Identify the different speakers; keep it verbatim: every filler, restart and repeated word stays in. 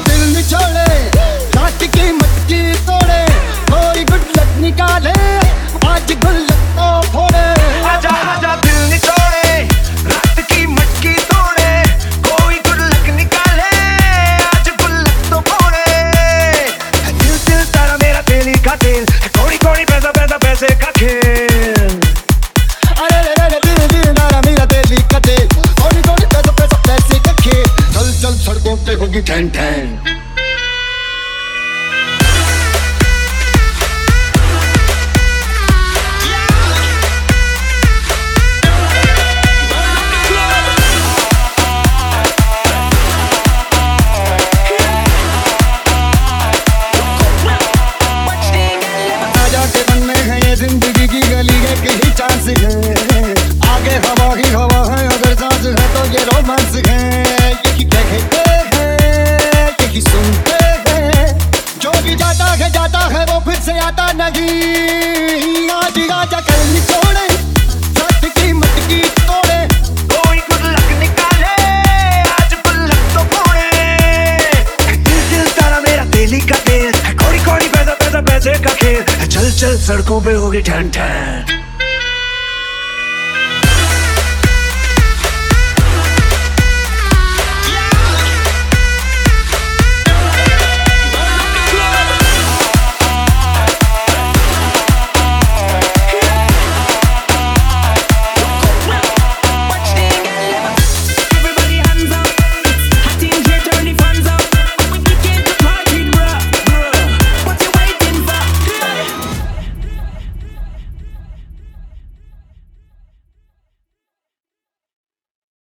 Speaker 1: दिल निचोड़े, काट की मटकी तोड़े, कोई गुड लक निकाले, आज गुल्लक तो फोड़े।
Speaker 2: आजा आजा दिल निचोड़े, रात की मटकी तोड़े, कोई गुड लक निकाले, आज गुल्लक तो फोड़े। दिल दिल तारा मेरा तेली का तेल, कौड़ी कौड़ी पैसा पैसा पैसे का खेल।
Speaker 1: अरे रे रे दिल दिल तारा मेरा तेली का तेल, कौड़ी कौड़ी पैसा पैसा पैसे का खेल। चल चल सड़कों पे होगी ठन ठन। जिंदगी की गली है कहीं चांस है, आगे हवा ही हवा है, अगर सांस है तो ये रोमांस है। यही कहते हैं यही सुनते हैं, जो भी जाता है जाता है वो फिर से आता नहीं। आज आजा कल निचोड़े, रात की मटकी तोड़े,
Speaker 2: कोई गुड लक निकाले, आज गुल्लक तो फोड़े। दिल दिल तारा मेरा तेली का तेल, कौड़ी कौड़ी पैसा पैसा पैसे का खेल। चल चल सड़कों पे होगी ठन ठन।